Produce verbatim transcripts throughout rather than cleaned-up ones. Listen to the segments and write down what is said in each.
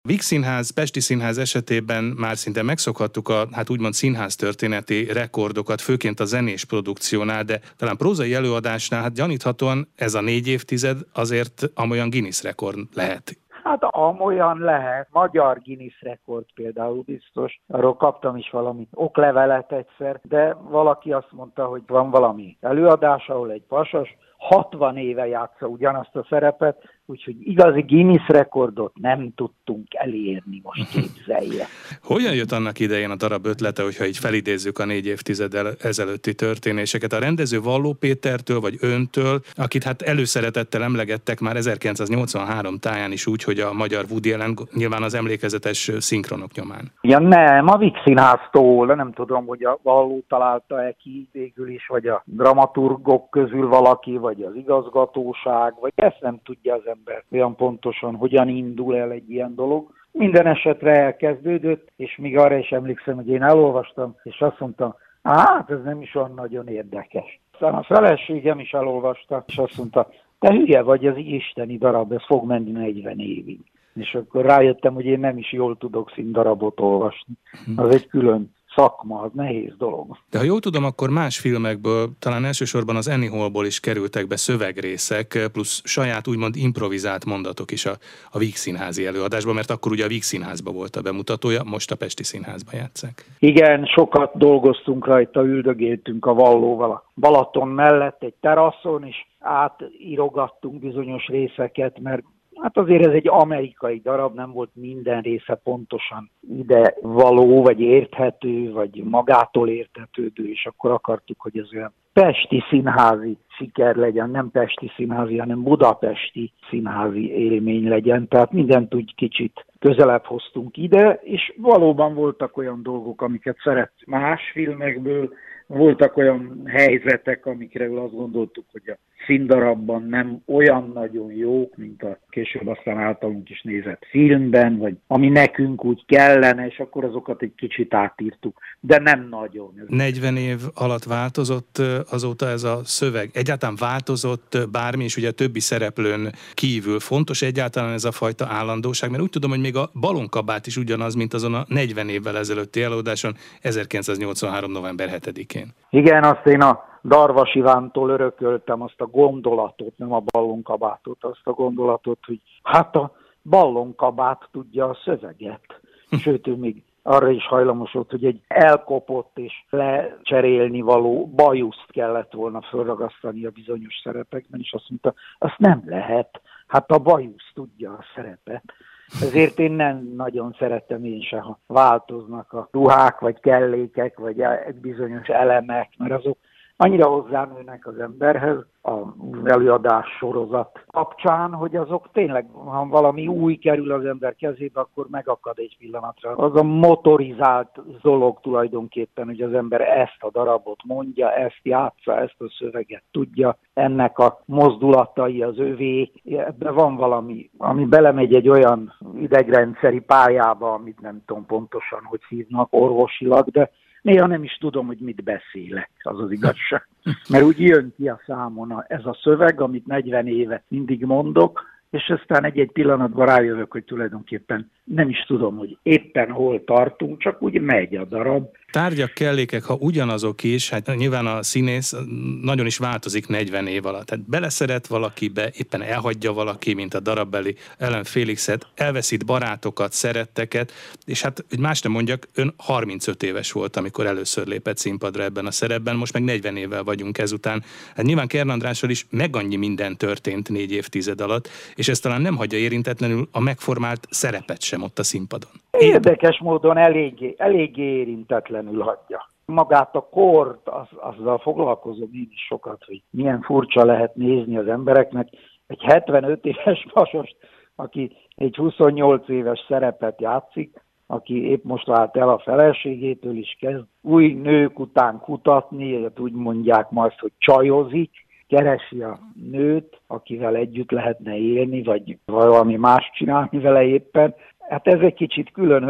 Víg Színház, Pesti Színház esetében már szinte megszokhattuk a, hát úgymond színház történeti rekordokat, főként a zenés produkciónál, de talán prózai előadásnál, hát gyaníthatóan ez a négy évtized azért amolyan Guinness rekord lehet. Hát amolyan lehet. Magyar Guinness rekord például biztos. Arról kaptam is valami oklevelet egyszer, de valaki azt mondta, hogy van valami előadás, ahol egy pasas hatvan éve játsza ugyanazt a szerepet, úgyhogy igazi Guinness rekordot nem tudtunk elérni, most képzelje. Hogyan jött annak idején a darab ötlete, hogyha így felidézzük a négy évtizeddel ezelőtti történéseket? A rendező Valló Pétertől vagy öntől, akit hát előszeretettel emlegettek már ezerkilencszáznyolcvanhárom táján is úgy, hogy a magyar Woody Allen, nyilván az emlékezetes szinkronok nyomán. Ja nem, a Víg Színháztól, nem tudom, hogy a Valló találta-e ki végül is, vagy a dramaturgok közül valaki, vagy az igazgatóság, vagy ezt nem tudja az ember olyan pontosan, hogyan indul el egy ilyen dolog. Minden esetre elkezdődött, és még arra is emlékszem, hogy én elolvastam, és azt mondtam, hát ez nem is olyan nagyon érdekes. Aztán a feleségem is elolvasta, és azt mondta, te hülye vagy, ez isteni darab, ez fog menni negyven évig. És akkor rájöttem, hogy én nem is jól tudok színdarabot olvasni. Az egy külön szakma, az nehéz dolog. De ha jól tudom, akkor más filmekből, talán elsősorban az Annie Hallból is kerültek be szövegrészek, plusz saját úgymond improvizált mondatok is a, a Víg Színházi előadásban, mert akkor ugye a Víg Színházban volt a bemutatója, most a Pesti Színházban játsszák. Igen, sokat dolgoztunk rajta, üldögéltünk a Vallóval a Balaton mellett egy teraszon, és átírogattunk bizonyos részeket, mert hát azért ez egy amerikai darab, nem volt minden része pontosan ide való, vagy érthető, vagy magától értetődő, és akkor akartuk, hogy ez olyan pesti színházi siker legyen, nem pesti színházi, hanem budapesti színházi élmény legyen. Tehát mindent úgy kicsit közelebb hoztunk ide, és valóban voltak olyan dolgok, amiket szeret más filmekből, voltak olyan helyzetek, amikről azt gondoltuk, hogy a színdarabban nem olyan nagyon jók, mint a később aztán általunk is nézett filmben, vagy ami nekünk úgy kellene, és akkor azokat egy kicsit átírtuk, de nem nagyon. negyven év alatt változott azóta ez a szöveg? Egyáltalán változott bármi, és ugye a többi szereplőn kívül fontos egyáltalán ez a fajta állandóság, mert úgy tudom, hogy még a Balonkabát is ugyanaz, mint azon a negyven évvel ezelőtti előadáson ezerkilencszáznyolcvanhárom november hetedikén. Igen, azt én a Darvas Ivántól örököltem azt a gondolatot, nem a ballonkabátot, azt a gondolatot, hogy hát a ballonkabát tudja a szöveget. Sőt, ő még arra is hajlamos volt, hogy egy elkopott és lecserélni való bajuszt kellett volna felragasztani a bizonyos szerepekben, és azt mondta, azt nem lehet, hát a bajusz tudja a szerepet. Ezért én nem nagyon szeretem én se, ha változnak a ruhák, vagy kellékek, vagy bizonyos elemek, mert azok annyira hozzánőnek az emberhez az előadás sorozat kapcsán, hogy azok tényleg, ha valami új kerül az ember kezébe, akkor megakad egy pillanatra. Az a motorizált dolog tulajdonképpen, hogy az ember ezt a darabot mondja, ezt játsza, ezt a szöveget tudja, ennek a mozdulatai az övé. Ebben van valami, ami belemegy egy olyan idegrendszeri pályába, amit nem tudom pontosan, hogy hívnak orvosilag, de néha nem is tudom, hogy mit beszélek, az az igazság. Mert úgy jön ki a számon ez a szöveg, amit negyven éve mindig mondok, és aztán egy-egy pillanatban rájövök, hogy tulajdonképpen nem is tudom, hogy éppen hol tartunk, csak úgy megy a darab. Tárgyak, kellékek, ha ugyanazok is, hát nyilván a színész nagyon is változik negyven év alatt. Tehát beleszeret valakibe, éppen elhagyja valaki, mint a darabbeli Ellen Félixet, elveszít barátokat, szeretteket, és hát, hogy más nem mondjak, ön harmincöt éves volt, amikor először lépett színpadra ebben a szerepben, most meg negyven évvel vagyunk ezután. Hát nyilván Kern Andrással is meg annyi minden történt négy évtized alatt, és ez talán nem hagyja érintetlenül a megformált szerepet sem ott a színpadon. Érdekes módon eléggé, eléggé érintetlenül hagyja. Magát a kort, az, azzal foglalkozom én is sokat, hogy milyen furcsa lehet nézni az embereknek. Egy hetvenöt éves pasast, aki egy huszonnyolc éves szerepet játszik, aki épp most vált el a feleségétől is kezd új nők után kutatni, úgy mondják majd, hogy csajozik, keresi a nőt, akivel együtt lehetne élni, vagy valami más csinálni vele éppen. Hát ez egy kicsit különös,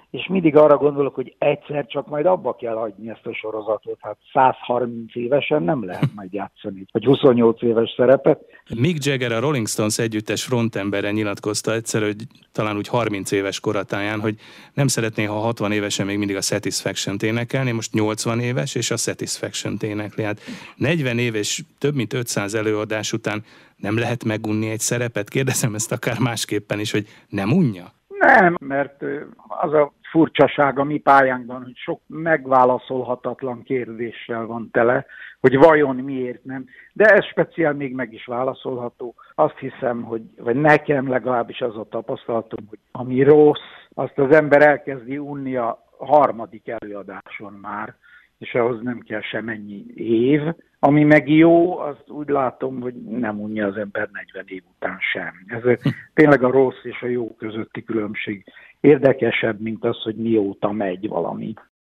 és mindig arra gondolok, hogy egyszer csak majd abba kell hagyni ezt a sorozatot. Hát száz harminc évesen nem lehet majd játszani, vagy huszonnyolc éves szerepet. Mick Jagger, a Rolling Stones együttes frontembere nyilatkozta egyszer, hogy talán úgy harminc éves koratáján, hogy nem szeretné, ha hatvan évesen még mindig a Satisfaction-t énekelni, most nyolcvan éves, és a Satisfaction-t énekli. Hát negyven éves, több mint ötszáz előadás után nem lehet megunni egy szerepet? Kérdezem ezt akár másképpen is, hogy nem unja? Nem, mert az a furcsaság a mi pályánkban, hogy sok megválaszolhatatlan kérdéssel van tele, hogy vajon miért nem. De ez speciál még meg is válaszolható. Azt hiszem, hogy, vagy nekem legalábbis az a tapasztalatom, hogy ami rossz, azt az ember elkezdi unni a harmadik előadáson már, és ahhoz nem kell semennyi év. Ami meg jó, azt úgy látom, hogy nem unja az ember negyven év után sem. Ez tényleg a rossz és a jó közötti különbség érdekesebb, mint az, hogy mióta megy valami.